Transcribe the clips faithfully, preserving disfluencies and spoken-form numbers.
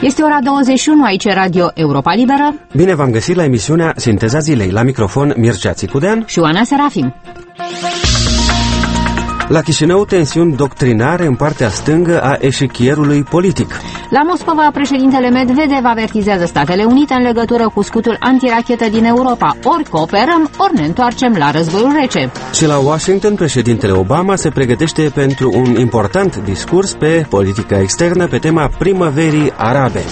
Este ora douăzeci și unu, aici Radio Europa Liberă. Bine v-am găsit la emisiunea Sinteza Zilei. La microfon Mircea Țicudean și Oana Serafim. La Chișinău, tensiuni doctrinare în partea stângă a eșichierului politic. La Moscova, președintele Medvedev avertizează Statele Unite în legătură cu scutul antirachetă din Europa. Ori cooperăm, ori ne întoarcem la războiul rece. Și la Washington, președintele Obama se pregătește pentru un important discurs pe politica externă pe tema primăverii arabe.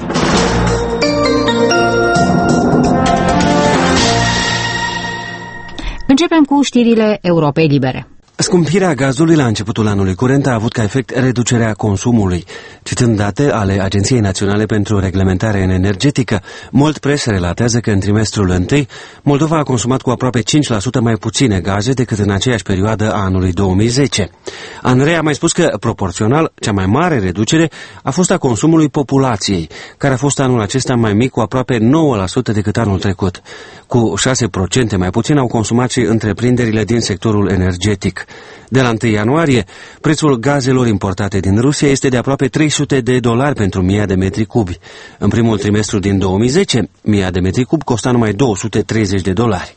Începem cu știrile Europei Libere. Scumpirea gazului la începutul anului curent a avut ca efect reducerea consumului. Citând date ale Agenției Naționale pentru Reglementare Energetică, Mold Press relatează că în trimestrul întâi Moldova a consumat cu aproape cinci la sută mai puține gaze decât în aceeași perioadă a anului două mii zece. ANRE a mai spus că, proporțional, cea mai mare reducere a fost a consumului populației, care a fost anul acesta mai mic cu aproape nouă la sută decât anul trecut. Cu șase la sută mai puțin au consumat și întreprinderile din sectorul energetic. De la întâi ianuarie, prețul gazelor importate din Rusia este de aproape trei sute de dolari pentru mie de metri cubi. În primul trimestru din două mii zece, mie de metri cub costa numai două sute treizeci de dolari.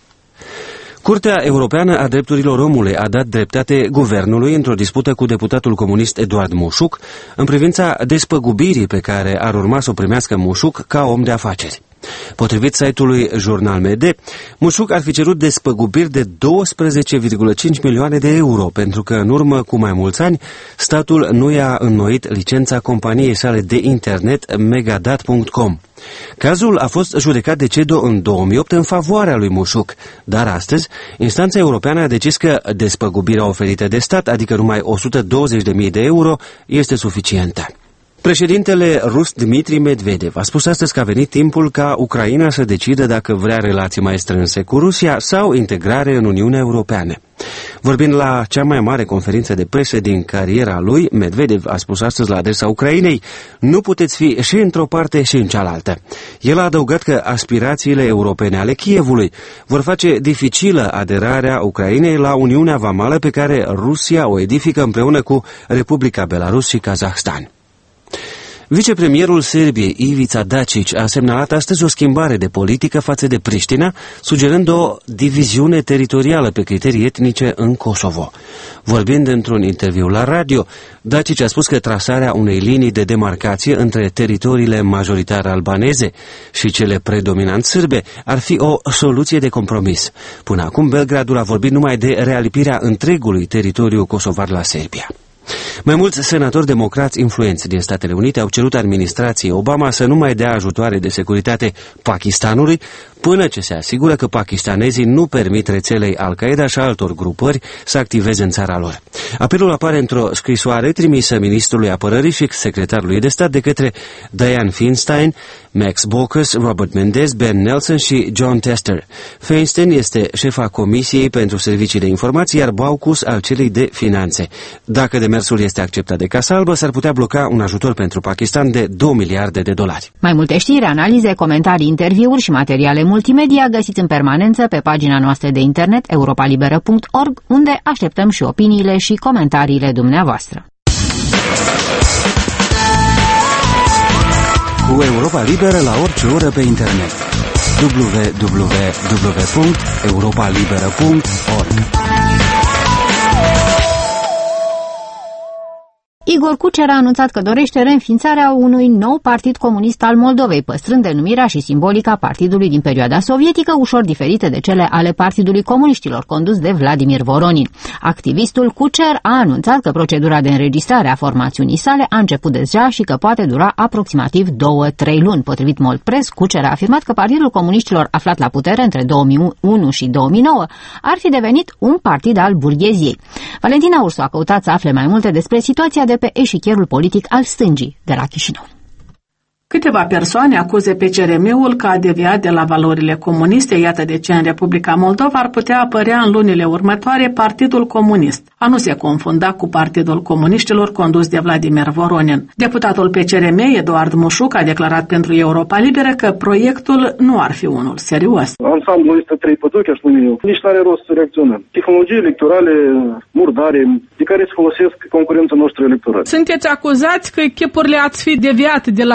Curtea Europeană a Drepturilor Omului a dat dreptate guvernului într-o dispută cu deputatul comunist Eduard Mușuc în privința despăgubirii pe care ar urma să o primească Mușuc ca om de afaceri. Potrivit site-ului Jurnal M D, Mușuc ar fi cerut despăgubiri de douăsprezece virgulă cinci milioane de euro, pentru că în urmă cu mai mulți ani statul nu i-a înnoit licența companiei sale de internet megadat punct com. Cazul a fost judecat de CEDO în două mii opt în favoarea lui Mușuc, dar astăzi instanța europeană a decis că despăgubirea oferită de stat, adică numai o sută douăzeci de mii de euro, este suficientă. Președintele rus Dmitri Medvedev a spus astăzi că a venit timpul ca Ucraina să decidă dacă vrea relații mai strânse cu Rusia sau integrare în Uniunea Europeană. Vorbind la cea mai mare conferință de presă din cariera lui, Medvedev a spus astăzi la adresa Ucrainei: nu puteți fi și într-o parte și în cealaltă. El a adăugat că aspirațiile europene ale Kievului vor face dificilă aderarea Ucrainei la Uniunea Vamală pe care Rusia o edifică împreună cu Republica Belarus și Kazahstan. Vicepremierul Serbiei, Ivica Dačić, a semnalat astăzi o schimbare de politică față de Priștina, sugerând o diviziune teritorială pe criterii etnice în Kosovo. Vorbind într-un interviu la radio, Dačić a spus că trasarea unei linii de demarcație între teritoriile majoritar albaneze și cele predominant sârbe ar fi o soluție de compromis. Până acum, Belgradul a vorbit numai de realipirea întregului teritoriu kosovar la Serbia. Mai mulți senatori democrați influenți din Statele Unite au cerut administrației Obama să nu mai dea ajutoare de securitate Pakistanului până ce se asigură că pakistanezii nu permit rețelei Al-Qaeda și altor grupări să activeze în țara lor. Apelul apare într-o scrisoare trimisă ministrului apărării și secretarului de stat de către Dianne Feinstein, Max Baucus, Robert Mendez, Ben Nelson și John Tester. Feinstein este șefa Comisiei pentru Servicii de Informații, iar Baucus al celei de Finanțe. Dacă demersul este acceptat de Casa Albă, s-ar putea bloca un ajutor pentru Pakistan de două miliarde de dolari. Mai multe știri, analize, comentarii, interviuri și materiale multimedia găsiți în permanență pe pagina noastră de internet europa liberă punct org, unde așteptăm și opiniile și comentariile dumneavoastră. Cu Europa Liberă la orice oră pe internet. w w w punct europa liberă punct org. Igor Kucher a anunțat că dorește reînființarea unui nou partid comunist al Moldovei, păstrând denumirea și simbolica partidului din perioada sovietică, ușor diferite de cele ale Partidului Comuniștilor, condus de Vladimir Voronin. Activistul Kucher a anunțat că procedura de înregistrare a formațiunii sale a început deja și că poate dura aproximativ două trei luni. Potrivit Mold Press, Kucher a afirmat că Partidul Comuniștilor, aflat la putere între două mii unu și două mii nouă, ar fi devenit un partid al burgheziei. Valentina Ursu a căutat să afle mai multe despre situația de pe eșichierul politic al stângii de la Chișinău. Câteva persoane acuză pe C R M-ul că a deviat de la valorile comuniste, iată de ce în Republica Moldova ar putea apărea în lunile următoare Partidul Comunist, a nu se confunda cu Partidul Comuniștilor condus de Vladimir Voronin. Deputatul P C R M, Eduard Mușuc, a declarat pentru Europa Liberă că proiectul nu ar fi unul serios. Ansamblul este trei păduchi, aș spune eu. Nici n-are rost să reacționăm. Tehnologii electorale murdare, de care se folosesc concurența noastră electorală. Sunteți acuzați că chipurile ați fi deviat de la valori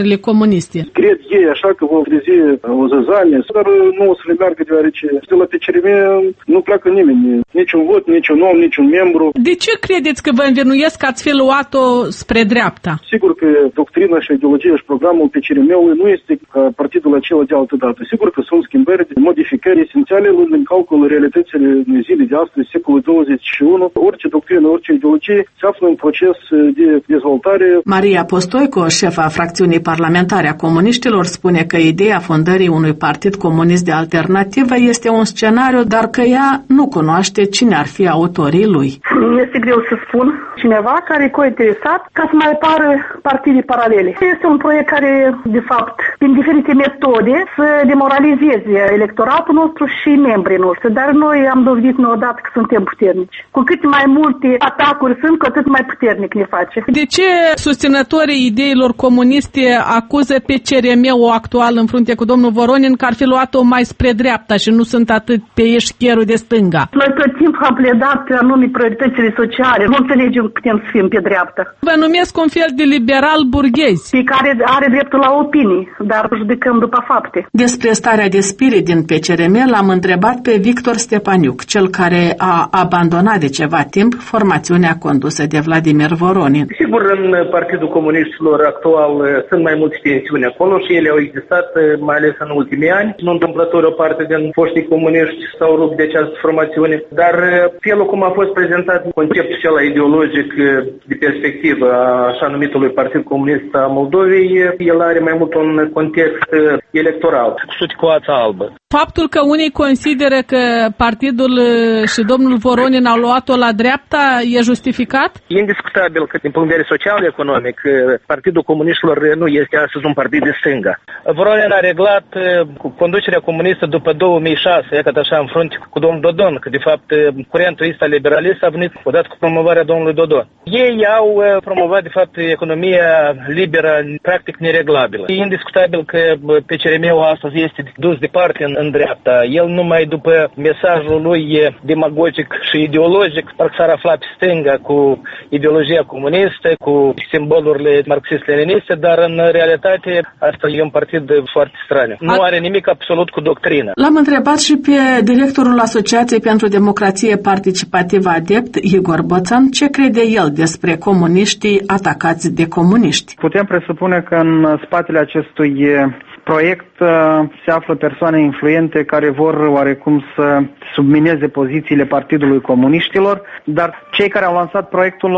țările comuniste. Cred ei așa că vom trezi o zăzanie, dar nu o să le meargă, deoarece de la P C R M nu pleacă nimeni, niciun vot, niciun om, niciun membru. De ce credeți că vă învinuiesc că ați fi luat-o spre dreapta? Sigur că doctrina și ideologia și programul P C R M-ului nu este ca partidul acela de altă dată. Sigur că sunt schimbări, modificări esențiale luând în calcul realitățile zilei de astăzi, secolul douăzeci și unu. Orice doctrină, orice ideologie se află în proces de dezvoltare. Maria Postoico, șefa fracțiunii parlamentare a comuniștilor, spune că ideea fondării unui partid comunist de alternativă este un scenariu, dar că ea nu cunoaște cine ar fi autorii lui. Este greu să spun cineva care e cointeresat ca să mai apară partide paralele. Este un proiect care, de fapt, prin diferite metode, să demoralizeze electoratul nostru și membrii noștri. Dar noi am dovedit odată că suntem puternici. Cu cât mai multe atacuri sunt, cu atât mai puternic ne face. De ce susținătorii ideilor comuniste acuză P C R M-ul actual în frunte cu domnul Voronin că ar fi luat-o mai spre dreapta și nu sunt atât pe eșcherul de stânga? Noi tot timpul am pledat pe anume prioritățile sociale. Nu înțelegem că putem să fim pe dreapta. Vă numesc un fel de liberal burghezi. Pe care are dreptul la opinii, dar judecăm după fapte. Despre starea de spirit din P C R M l-am întrebat pe Victor Stepaniuc, cel care a abandonat de ceva timp formațiunea condusă de Vladimir Voronin. Sigur, în Partidul Comuniștilor actual sunt mai multe tensiuni acolo și ele au existat, mai ales în ultimii ani. Nu întâmplător o parte din foștii comuniști s-au rupt de această formațiune, dar felul cum a fost prezentat conceptul acela ideologic de perspectivă a așa numitului Partid Comunist a Moldovei, el are mai mult un context electoral. Suticoața albă. Faptul că unii consideră că partidul și domnul Voronin au luat-o la dreapta e justificat? E indiscutabil că din punct de vedere social-economic Partidul Comuniștilor nu este astăzi un partid de stânga. Voronin a reglat cu conducerea comunistă după două mii șase, iată așa în frunte cu domnul Dodon, că de fapt curentul ăsta liberalist a venit odată cu promovarea domnului Dodon. Ei au promovat de fapt economia liberă practic nereglabilă. E indiscutabil că P C R M-ul astăzi este dus departe în, în dreapta. El numai după mesajul lui demagogic și ideologic parcă s-ar afla pe stânga cu ideologia comunistă, cu simbolurile marxist-leniniste, dar în realitate asta e un partid foarte straniu. Nu are nimic absolut cu doctrina. L-am întrebat și pe directorul Asociației pentru Democrație Participativă Adept, Igor Boțan, ce crede el despre comuniștii atacați de comuniști. Putem presupune că în spatele acestui proiect se află persoane influente care vor oarecum să submineze pozițiile Partidului Comuniștilor, dar cei care au lansat proiectul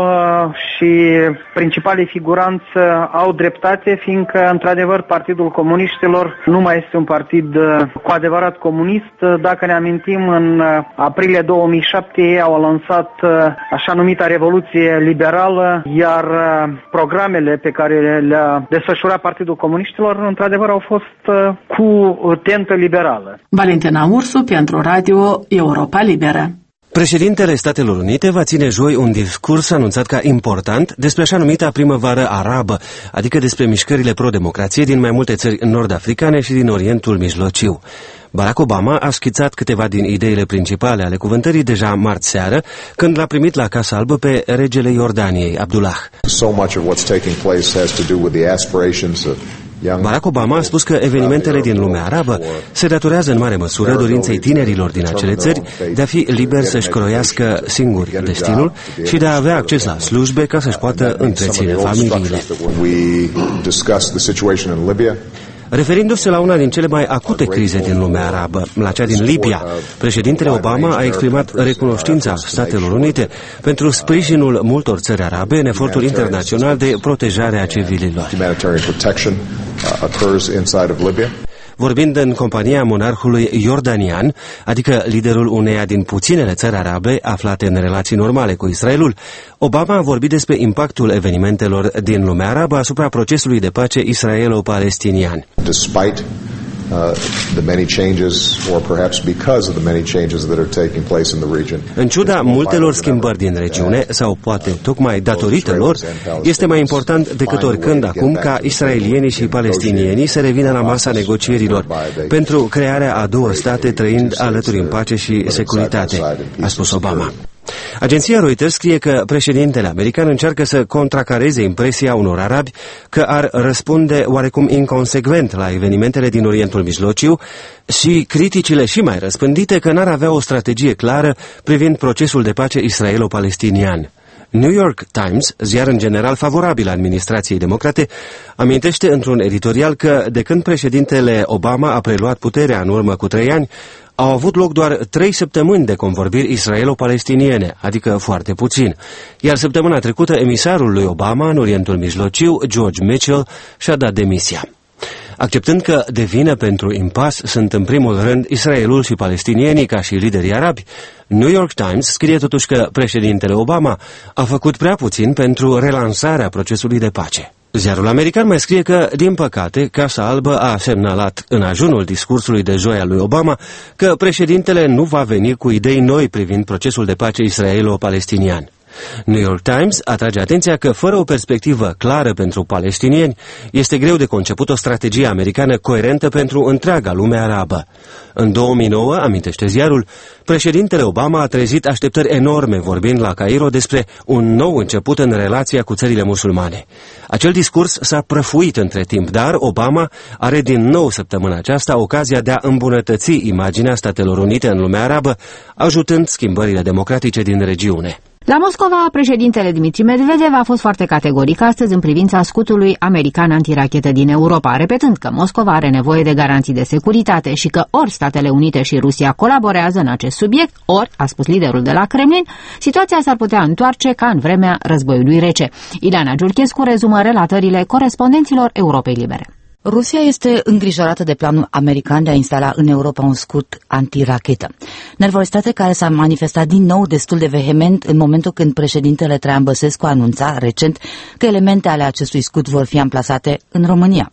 și principalii figuranți au dreptate, fiindcă, într-adevăr, Partidul Comuniștilor nu mai este un partid cu adevărat comunist. Dacă ne amintim, în aprilie două mii șapte ei au lansat așa numita Revoluție Liberală, iar programele pe care le-a desfășurat Partidul Comuniștilor, într-adevăr, au fost cu tentă liberală. Valentina Ursu pentru Radio Europa Liberă. Președintele Statelor Unite va ține joi un discurs anunțat ca important despre așa numita primăvară arabă, adică despre mișcările pro-democrație din mai multe țări nord-africane și din Orientul Mijlociu. Barack Obama a schițat câteva din ideile principale ale cuvântării deja marți seară, când l-a primit la Casa Albă pe regele Iordaniei, Abdullah. So much of what's taking place has to do with the aspirations of Barack Obama a spus că evenimentele din lumea arabă se datorează în mare măsură dorinței tinerilor din acele țări de a fi liberi să-și croiască singuri destinul și de a avea acces la slujbe ca să-și poată întreține familiile. Referindu-se la una din cele mai acute crize din lumea arabă, la cea din Libia, președintele Obama a exprimat recunoștința Statelor Unite pentru sprijinul multor țări arabe în efortul internațional de protejare a civililor. Vorbind în compania monarhului iordanian, adică liderul uneia din puținele țări arabe aflate în relații normale cu Israelul, Obama a vorbit despre impactul evenimentelor din lumea arabă asupra procesului de pace israelo-palestinian. Despite Uh, the many changes, or perhaps because of the many changes that are taking place in the region. În ciuda multelor schimbări din regiune, sau poate tocmai datorită lor, este mai important decât oricând acum ca israelienii și palestinienii să revină la masa negocierilor pentru crearea a două state trăind alături în pace și securitate, a spus Obama. Agenția Reuters scrie că președintele american încearcă să contracareze impresia unor arabi că ar răspunde oarecum inconsecvent la evenimentele din Orientul Mijlociu și criticile și mai răspândite că n-ar avea o strategie clară privind procesul de pace israelo-palestinian. New York Times, ziar în general favorabil administrației democrate, amintește într-un editorial că de când președintele Obama a preluat puterea în urmă cu trei ani, au avut loc doar trei săptămâni de convorbiri israelo-palestiniene, adică foarte puțin, iar săptămâna trecută emisarul lui Obama în Orientul Mijlociu, George Mitchell, și-a dat demisia. Acceptând că de vină pentru impas sunt în primul rând Israelul și palestinienii ca și liderii arabi, New York Times scrie totuși că președintele Obama a făcut prea puțin pentru relansarea procesului de pace. Ziarul american mai scrie că, din păcate, Casa Albă a semnalat în ajunul discursului de joi al lui Obama că președintele nu va veni cu idei noi privind procesul de pace israelo-palestinian. New York Times atrage atenția că fără o perspectivă clară pentru palestinieni, este greu de conceput o strategie americană coerentă pentru întreaga lume arabă. În două mii nouă, amintește ziarul, președintele Obama a trezit așteptări enorme vorbind la Cairo despre un nou început în relația cu țările musulmane. Acel discurs s-a prăfuit între timp, dar Obama are din nou săptămâna aceasta ocazia de a îmbunătăți imaginea Statelor Unite în lumea arabă, ajutând schimbările democratice din regiune. La Moscova, președintele Dmitri Medvedev a fost foarte categoric astăzi în privința scutului american antirachetă din Europa, repetând că Moscova are nevoie de garanții de securitate și că ori Statele Unite și Rusia colaborează în acest subiect, ori, a spus liderul de la Kremlin, situația s-ar putea întoarce ca în vremea războiului rece. Ileana Giurchescu rezumă relatările corespondenților Europei Libere. Rusia este îngrijorată de planul american de a instala în Europa un scut antirachetă. Nervozitate care s-a manifestat din nou destul de vehement în momentul când președintele Traian Băsescu anunța recent că elemente ale acestui scut vor fi amplasate în România.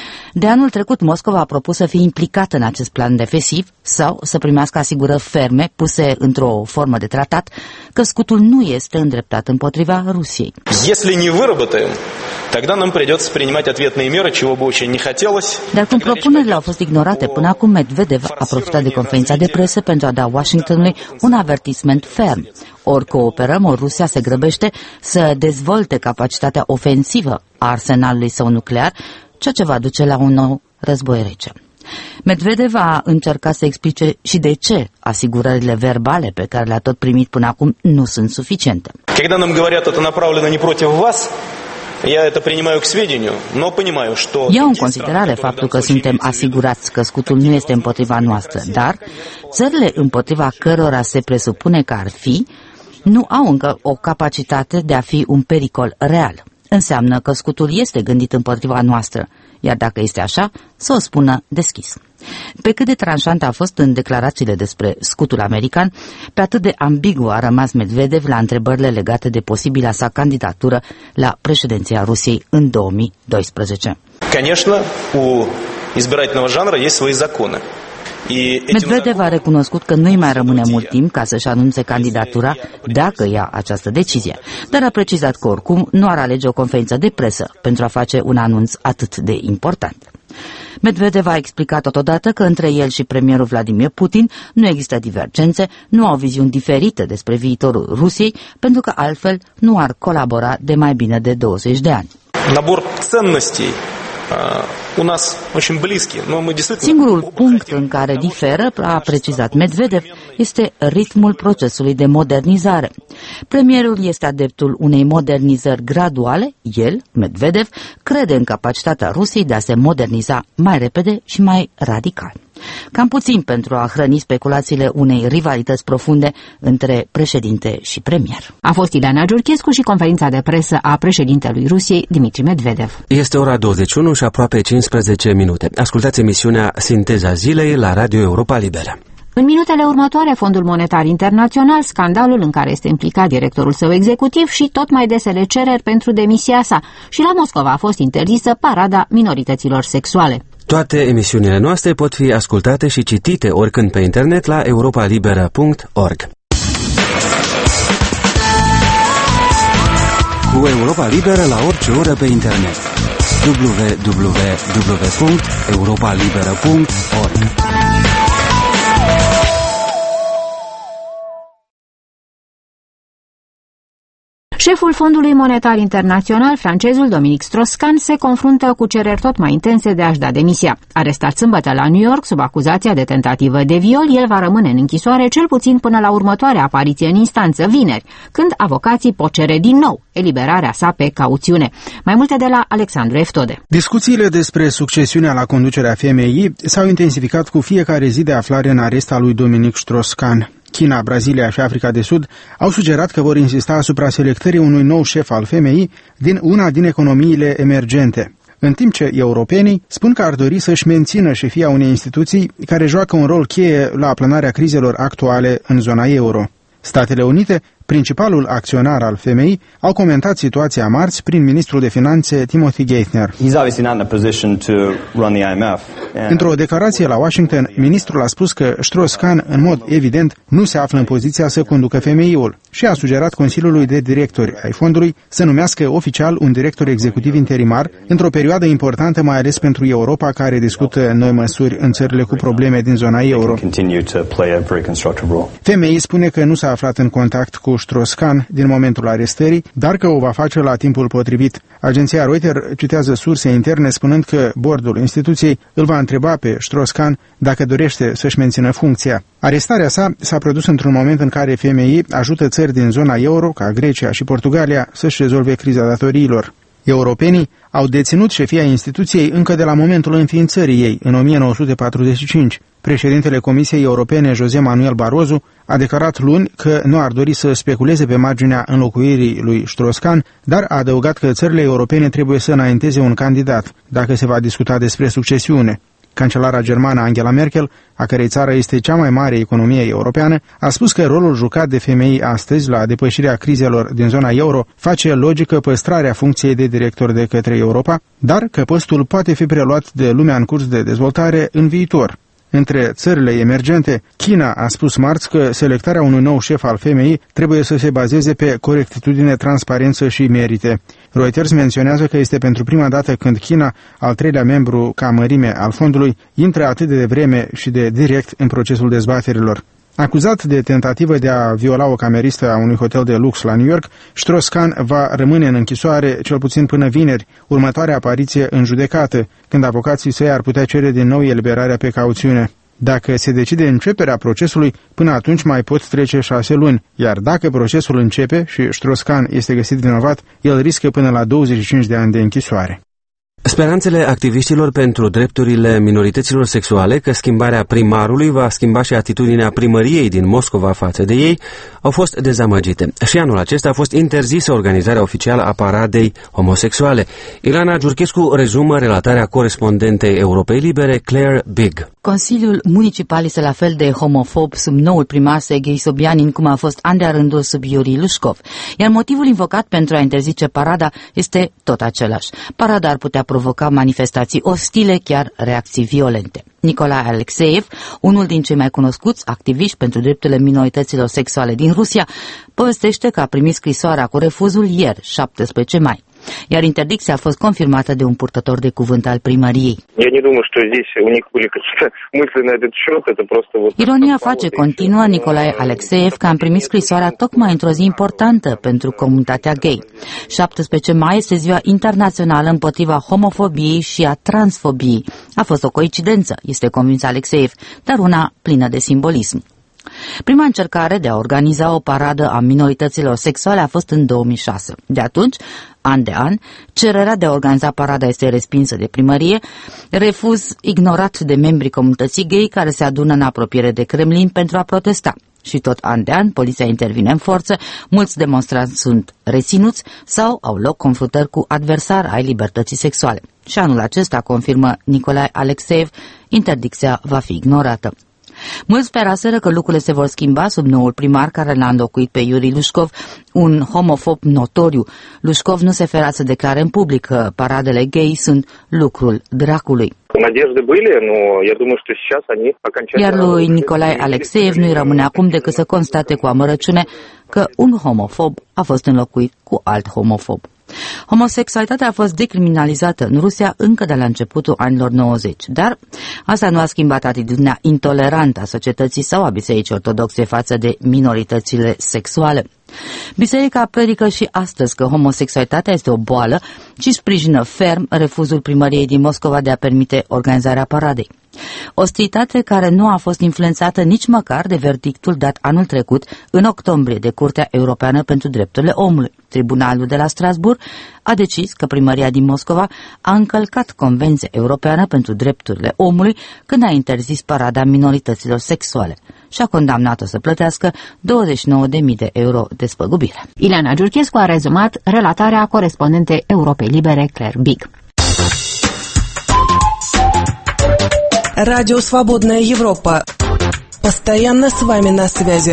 De anul trecut, Moscova a propus să fie implicată în acest plan defensiv sau să primească asigurări ferme puse într-o formă de tratat că scutul nu este îndreptat împotriva Rusiei. Dar cum propunerile au fost ignorate până acum, Medvedev a profitat de conferința de presă pentru a da Washingtonului un avertisment ferm. Ori cooperăm, ori Rusia se grăbește să dezvolte capacitatea ofensivă a arsenalului său nuclear, ceea ce va duce la un nou război rece. Medvedev a încercat să explice și de ce asigurările verbale pe care le-a tot primit până acum nu sunt suficiente. Iau în considerare faptul că suntem asigurați că scutul nu este împotriva noastră, dar țările împotriva cărora se presupune că ar fi, nu au încă o capacitate de a fi un pericol real. Înseamnă că scutul este gândit împotriva noastră, iar dacă este așa, să o spună deschis. Pe cât de tranșant a fost în declarațiile despre scutul american, pe atât de ambigu a rămas Medvedev la întrebările legate de posibila sa candidatură la președinția Rusiei în două mii doisprezece. Конечно, у избирательного жанра есть свои законы. Medvedev a recunoscut că nu-i mai rămâne mult timp ca să-și anunțe candidatura dacă ia această decizie, dar a precizat că oricum nu ar alege o conferință de presă pentru a face un anunț atât de important. Medvedev a explicat totodată că între el și premierul Vladimir Putin nu există divergențe, nu au viziuni diferite despre viitorul Rusiei, pentru că altfel nu ar colabora de mai bine de douăzeci de ani. Nabor ценностей у нас очень близкий, но мы действительно. Singurul punct în care diferă, a precizat Medvedev, este ritmul procesului de modernizare. Premierul este adeptul unei modernizări graduale, el, Medvedev, crede în capacitatea Rusiei de a se moderniza mai repede și mai radical. Cam puțin pentru a hrăni speculațiile unei rivalități profunde între președinte și premier. A fost Ileana Giurchescu și conferința de presă a președintelui Rusiei, Dmitri Medvedev. Este ora douăzeci și unu și aproape cincisprezece minute. Ascultați emisiunea Sinteza Zilei la Radio Europa Liberă. În minutele următoare, Fondul Monetar Internațional, scandalul în care este implicat directorul său executiv și tot mai desele cereri pentru demisia sa. Și la Moscova a fost interzisă parada minorităților sexuale. Toate emisiunile noastre pot fi ascultate și citite oricând pe internet la europa liberă punct org. Cu Europa Liberă la orice oră pe internet. w w w punct europa liberă punct org Șeful Fondului Monetar Internațional, francezul Dominic Strauss-Kahn, se confruntă cu cereri tot mai intense de a-și da demisia. Arestat sâmbătă la New York sub acuzația de tentativă de viol, el va rămâne în închisoare cel puțin până la următoarea apariție în instanță, vineri, când avocații pot cere din nou eliberarea sa pe cauțiune. Mai multe de la Alexandru Eftode. Discuțiile despre succesiunea la conducerea F M I s-au intensificat cu fiecare zi de aflare în arest al lui Dominic Strauss-Kahn. China, Brazilia și Africa de Sud au sugerat că vor insista asupra selectării unui nou șef al F M I din una din economiile emergente, în timp ce europenii spun că ar dori să-și mențină șefia unei instituții care joacă un rol cheie la aplanarea crizelor actuale în zona euro. Statele Unite, principalul acționar al F M I, au comentat situația marți prin ministrul de finanțe Timothy Geithner. Într-o declarație la Washington, ministrul a spus că Strauss-Kahn, în mod evident, nu se află în poziția să conducă F M I-ul și a sugerat Consiliului de Directori ai fondului să numească oficial un director executiv interimar într-o perioadă importantă, mai ales pentru Europa, care discută noi măsuri în țările cu probleme din zona euro. F M I spune că nu s-a aflat în contact cu Strauss-Kahn din momentul arestării, dar că o va face la timpul potrivit. Agenția Reuters citează surse interne spunând că bordul instituției îl va întreba pe Strauss-Kahn dacă dorește să-și mențină funcția. Arestarea sa s-a produs într-un moment în care F M I ajută țări din zona euro, ca Grecia și Portugalia, să-și rezolve criza datoriilor. Europenii au deținut șefia instituției încă de la momentul înființării ei, în o mie nouă sute patruzeci și cinci. Președintele Comisiei Europene, José Manuel Barroso, a declarat luni că nu ar dori să speculeze pe marginea înlocuirii lui Strauss-Kahn, dar a adăugat că țările europene trebuie să înainteze un candidat, dacă se va discuta despre succesiune. Cancelara germană Angela Merkel, a cărei țară este cea mai mare economie europeană, a spus că rolul jucat de F M I astăzi la depășirea crizelor din zona euro face logică păstrarea funcției de director de către Europa, dar că postul poate fi preluat de lumea în curs de dezvoltare în viitor. Între țările emergente, China a spus marți că selectarea unui nou șef al F M I trebuie să se bazeze pe corectitudine, transparență și merite. Reuters menționează că este pentru prima dată când China, al treilea membru ca mărime al fondului, intră atât de devreme și de direct în procesul dezbaterilor. Acuzat de tentativă de a viola o cameristă a unui hotel de lux la New York, Strauss-Kahn va rămâne în închisoare cel puțin până vineri, următoarea apariție în judecată, când avocații săi ar putea cere din nou eliberarea pe cauțiune. Dacă se decide începerea procesului, până atunci mai pot trece șase luni, iar dacă procesul începe și Strauss-Kahn este găsit vinovat, el riscă până la douăzeci și cinci de ani de închisoare. Speranțele activiștilor pentru drepturile minorităților sexuale că schimbarea primarului va schimba și atitudinea primăriei din Moscova față de ei au fost dezamăgite. Și anul acesta a fost interzisă organizarea oficială a paradei homosexuale. Ilana Giurchescu rezumă relatarea corespondentei Europei Libere, Claire Big. Consiliul Municipal este la fel de homofob sub noul primar Serghei Sobyanin, cum a fost an de-a rândul sub Yuri Lushkov, iar motivul invocat pentru a interzice parada este tot același. Parada ar putea provoca manifestații ostile, chiar reacții violente. Nicolae Alexeev, unul din cei mai cunoscuți activiști pentru drepturile minorităților sexuale din Rusia, povestește că a primit scrisoarea cu refuzul ieri, șaptesprezece mai. Iar interdicția a fost confirmată de un purtător de cuvânt al primăriei. Ironia face, continuă Nicolae Alexeev, că am primit scrisoarea tocmai într-o zi importantă pentru comunitatea gay. șaptesprezece mai este ziua internațională împotriva homofobiei și a transfobiei. A fost o coincidență, este convins Alexeev, dar una plină de simbolism. Prima încercare de a organiza o paradă a minorităților sexuale a fost în două mii șase. De atunci, an de an, cererea de a organiza parada este respinsă de primărie, refuz ignorat de membrii comunității gay care se adună în apropiere de Kremlin pentru a protesta. Și tot an de an, poliția intervine în forță, mulți demonstranți sunt reținuți sau au loc confruntări cu adversari ai libertății sexuale. Și anul acesta, confirmă Nicolae Alexeev, interdicția va fi ignorată. Mulți speraseră că lucrurile se vor schimba sub noul primar care l-a înlocuit pe Yuri Lushkov, un homofob notoriu. Lushkov nu se ferea să declare în public că paradele gay sunt lucrul dracului. Iar lui Nicolae Alexeev nu-i rămâne acum decât să constate cu amărăciune că un homofob a fost înlocuit cu alt homofob. Homosexualitatea a fost decriminalizată în Rusia încă de la începutul anilor nouăzeci, dar asta nu a schimbat atitudinea intolerantă a societății sau a bisericii ortodoxe față de minoritățile sexuale. Biserica predică și astăzi că homosexualitatea este o boală și sprijină ferm refuzul primăriei din Moscova de a permite organizarea paradei. Ostilitate care nu a fost influențată nici măcar de verdictul dat anul trecut, în octombrie, de Curtea Europeană pentru Drepturile Omului. Tribunalul de la Strasbourg a decis că primăria din Moscova a încălcat Convenția Europeană pentru Drepturile Omului când a interzis parada minorităților sexuale și a condamnat-o să plătească douăzeci și nouă de mii de euro despăgubire. Ileana Giurchescu a rezumat relatarea corespondentei Europei Libere, Claire Big. Радио «Свободная Европа». Постоянно с вами на связи.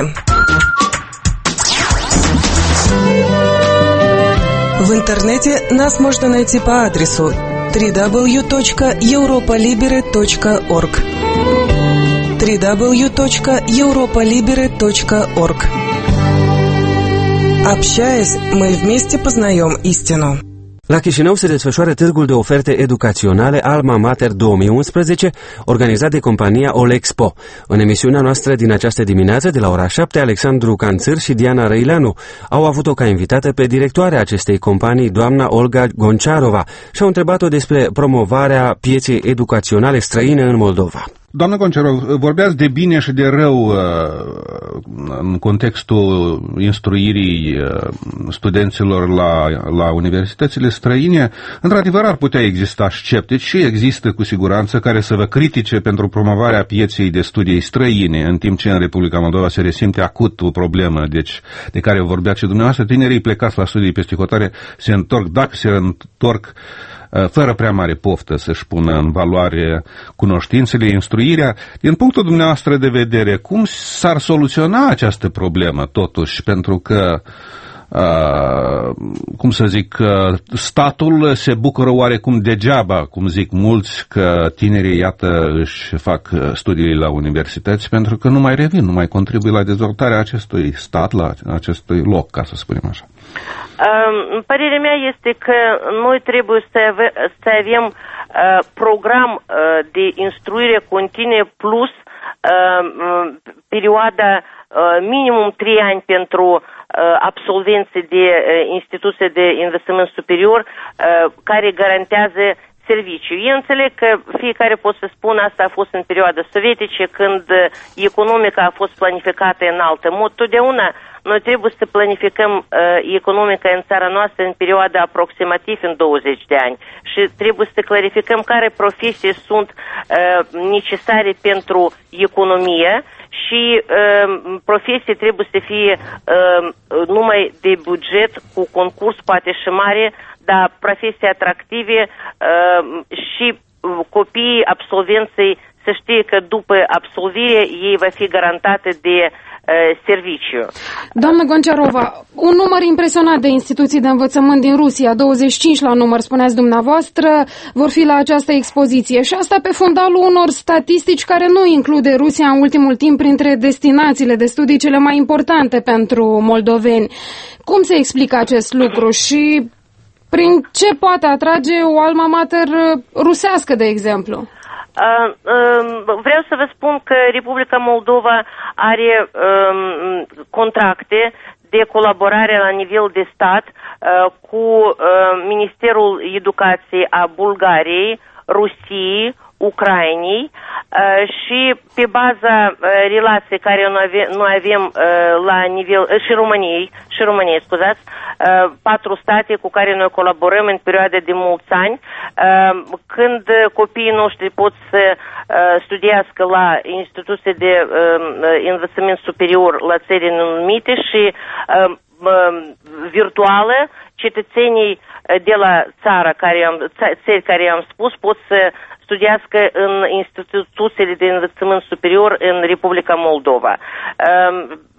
В интернете нас можно найти по адресу дабл ю дабл ю дабл ю точка европа либере точка орг дабл ю дабл ю дабл ю точка европа либере точка орг. Общаясь, мы вместе познаем истину. La Chișinău se desfășoară târgul de oferte educaționale Alma Mater două mii unsprezece, organizat de compania Olexpo. În emisiunea noastră din această dimineață, de la ora șapte, Alexandru Canțâr și Diana Răileanu au avut-o ca invitată pe directoarea acestei companii, doamna Olga Gonciarova, și au întrebat-o despre promovarea pieței educaționale străine în Moldova. Doamnă Gonciarov, vorbeați de bine și de rău în contextul instruirii studenților la, la universitățile străine. Într-adevăr, ar putea exista sceptici și există cu siguranță care să vă critique pentru promovarea pieței de studii străine, în timp ce în Republica Moldova se resimte acut o problemă, deci, de care vorbeați și dumneavoastră. Tinerii plecați la studii peste hotare se întorc, dacă se întorc fără prea mare poftă să-și pună în valoare cunoștințele, instruirea. Din punctul dumneavoastră de vedere, cum s-ar soluționa această problemă, totuși, pentru că, uh, cum să zic, uh, statul se bucură oarecum degeaba, cum zic mulți, că tinerii, iată, își fac studiile la universități, pentru că nu mai revin, nu mai contribuie la dezvoltarea acestui stat, la acestui loc, ca să spunem așa. Părerea mea este că noi trebuie să, ave, să avem uh, program uh, de instruire continue plus uh, perioada uh, minimum trei ani pentru uh, absolvenții de uh, instituții de învățământ superior uh, care garantează serviciu. Eu înțeleg că fiecare pot să spună asta a fost în perioada sovietice, când economica a fost planificată în altă mod. Totdeauna noi trebuie să planificăm uh, economica în țara noastră în perioada aproximativ în douăzeci de ani și trebuie să clarificăm care profesii sunt uh, necesare pentru economie și uh, profesii trebuie să fie uh, numai de buget, cu concurs poate și mare, dar profesii atractive uh, și copiii absolvenței să știe că după absolvire ei va fi garantată de serviciu. Doamnă Gonciarova, un număr impresionant de instituții de învățământ din Rusia, douăzeci și cinci la număr, spuneați dumneavoastră, vor fi la această expoziție și asta pe fundalul unor statistici care nu include Rusia în ultimul timp printre destinațiile de studii cele mai importante pentru moldoveni. Cum se explică acest lucru și prin ce poate atrage o alma mater rusească, de exemplu? Uh, uh, vreau să vă spun că Republica Moldova are uh, contracte de colaborare la nivel de stat uh, cu uh, Ministerul Educației a Bulgariei, Rusiei, Ucrainei uh, și pe baza uh, relației care noi avem, noi avem uh, la nivel uh, și României, și României, scuzați, uh, patru state cu care noi colaborăm în perioada de mulți ani, uh, când copiii noștri pot să uh, studiască la instituții de uh, învățământ superior la țări numite și uh, uh, virtuală, cetățenii de la țara care am, țări care am spus pot să studiască în instituțiile de învățământ superior în Republica Moldova. Um,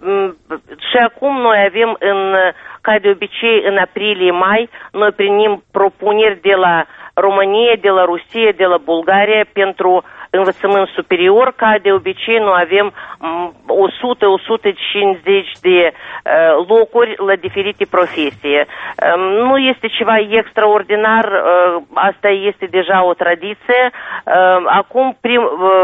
și acum noi avem, în, ca de obicei, în aprilie-mai, noi primim propuneri de la România, de la Rusia, de la Bulgaria pentru învățământ superior. Ca de obicei, noi avem o sută - o sută cincizeci de uh, locuri la diferite profesii. Um, nu este ceva extraordinar, uh, asta este deja o tradiție. Uh, acum, prim, uh,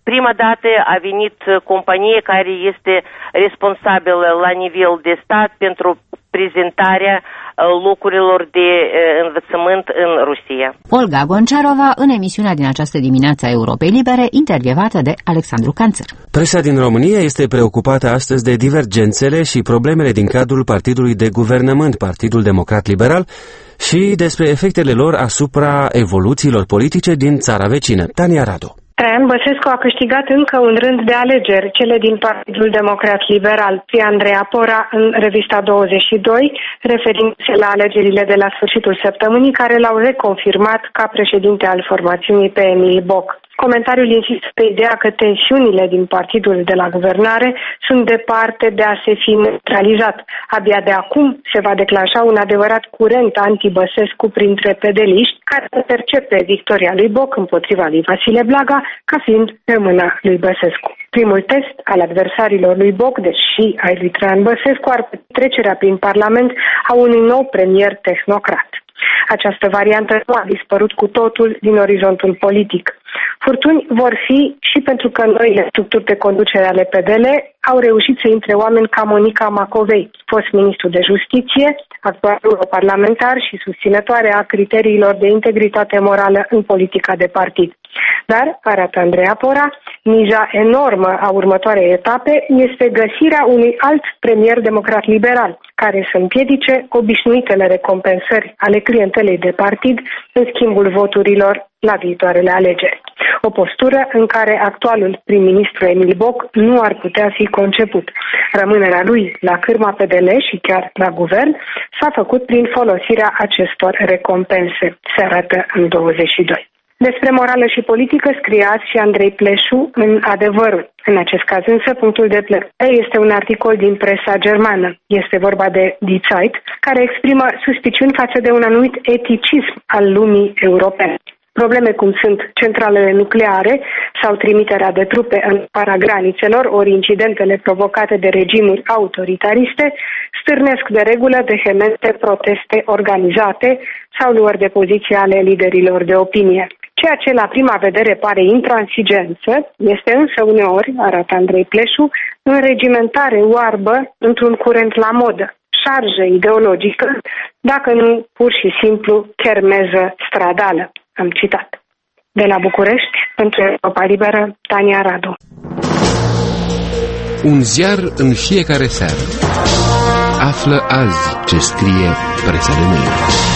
prima dată a venit companie care este responsabilă la nivel de stat pentru prezentarea locurilor de învățământ în Rusia. Olga Gonciarova în emisiunea din această dimineață a Europei Libere, intervievată de Alexandru Canțăr. Presa din România este preocupată astăzi de divergențele și problemele din cadrul partidului de guvernământ, Partidul Democrat Liberal, și despre efectele lor asupra evoluțiilor politice din țara vecină. Tania Radu. Traian Băsescu a câștigat încă un rând de alegeri, cele din Partidul Democrat Liberal, prin Andreea Pora în Revista douăzeci și doi, referindu-se la alegerile de la sfârșitul săptămânii, care l-au reconfirmat ca președinte al formațiunii pe Emil Boc. Comentariul insistă pe ideea că tensiunile din partidul de la guvernare sunt departe de a se fi neutralizat. Abia de acum se va declanșa un adevărat curent anti-Băsescu printre pedeliști, care percepe victoria lui Boc împotriva lui Vasile Blaga ca fiind pe mâna lui Băsescu. Primul test al adversarilor lui Boc, deși ai lui Traian Băsescu, ar fi trecerea prin Parlament a unui nou premier tehnocrat. Această variantă nu a dispărut cu totul din orizontul politic. Furtuni vor fi și pentru că noile structuri de conducere ale P D L au reușit să intre oameni ca Monica Macovei, fost ministru de justiție, actual europarlamentar și susținătoare a criteriilor de integritate morală în politica de partid. Dar, arată Andreea Pora, miza enormă a următoarei etape este găsirea unui alt premier democrat liberal, care să împiedice obișnuitele recompensări ale clientelei de partid în schimbul voturilor la viitoarele alegeri. O postură în care actualul prim-ministru Emil Boc nu ar putea fi conceput. Rămânerea lui la cârma P D L și chiar la guvern s-a făcut prin folosirea acestor recompense, se arată în douăzeci și doi. Despre morală și politică scria și Andrei Pleșu în Adevărul. În acest caz însă, punctul de plecare este un articol din presa germană. Este vorba de Die Zeit, care exprimă suspiciuni față de un anumit eticism al lumii europene. Probleme cum sunt centralele nucleare sau trimiterea de trupe în afara granițelor, ori incidentele provocate de regimuri autoritariste, stârnesc de regulă vehemente proteste organizate sau luări de poziție ale liderilor de opinie. Ceea ce la prima vedere pare intransigență este însă uneori, arată Andrei Pleșu, înregimentare oarbă într-un curent la modă, șarjă ideologică, dacă nu pur și simplu chermeză stradală. Am citat. De la București, pentru Europa Liberă, Tania Radu. Un ziar în fiecare seară. Află azi ce scrie presa de mâine.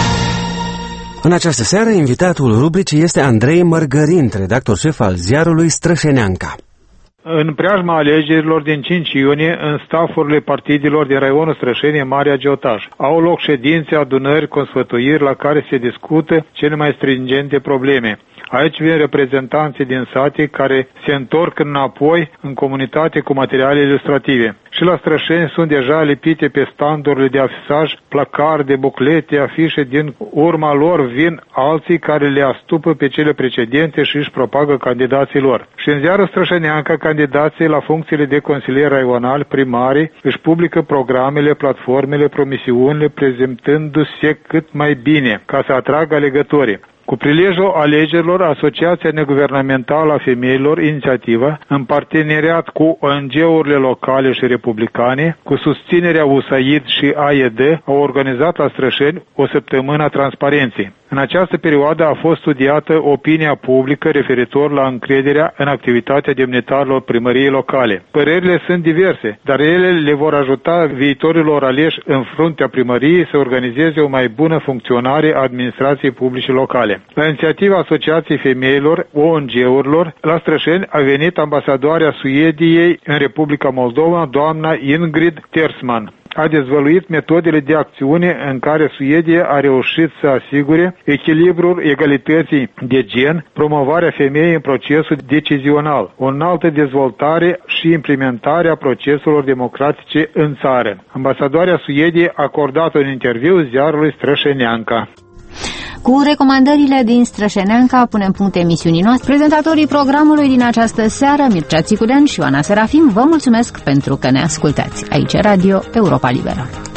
În această seară, invitatul rubricii este Andrei Mărgărin, redactor șef al ziarului Strășeneanca. În preajma alegerilor din cinci iunie, în stafurile partidelor din raionul Strășenie, Mare Agiotaj, au loc ședințe, adunări, consfătuiri la care se discută cele mai stringente probleme. Aici vin reprezentanții din sate care se întorc înapoi în comunitate cu materiale ilustrative. Și la Strășeni sunt deja lipite pe standurile de afisaj placare de buclete, afișe, din urma lor vin alții care le astupă pe cele precedente și își propagă candidații lor. Și în ziarul Strășeneanca, candidații la funcțiile de consilier raional, primari, își publică programele, platformele, promisiunile, prezentându-se cât mai bine, ca să atragă alegătorii. Cu prilejul alegerilor, Asociația Neguvernamentală a Femeilor, Inițiativa, în parteneriat cu O N G-urile locale și republicane, cu susținerea U S A I D și A E D, au organizat la Strășeni o săptămână a transparenței. În această perioadă a fost studiată opinia publică referitor la încrederea în activitatea demnitarilor primăriei locale. Părerile sunt diverse, dar ele le vor ajuta viitorilor aleși în fruntea primăriei să organizeze o mai bună funcționare a administrației publice locale. La inițiativa Asociației Femeilor, O N G-urilor, la Strășeni a venit ambasadoarea Suediei în Republica Moldova, doamna Ingrid Tersman. A dezvăluit metodele de acțiune în care Suedia a reușit să asigure echilibrul egalității de gen, promovarea femeii în procesul decizional, o înaltă dezvoltare și implementarea proceselor democratice în țară. Ambasadoarea Suediei a acordat un interviu ziarului Strășeneanca. Cu recomandările din Strășeneanca punem punct emisiunii noastre. Prezentatorii programului din această seară, Mircea Țicudean și Ioana Serafim, vă mulțumesc pentru că ne ascultați. Aici Radio Europa Liberă.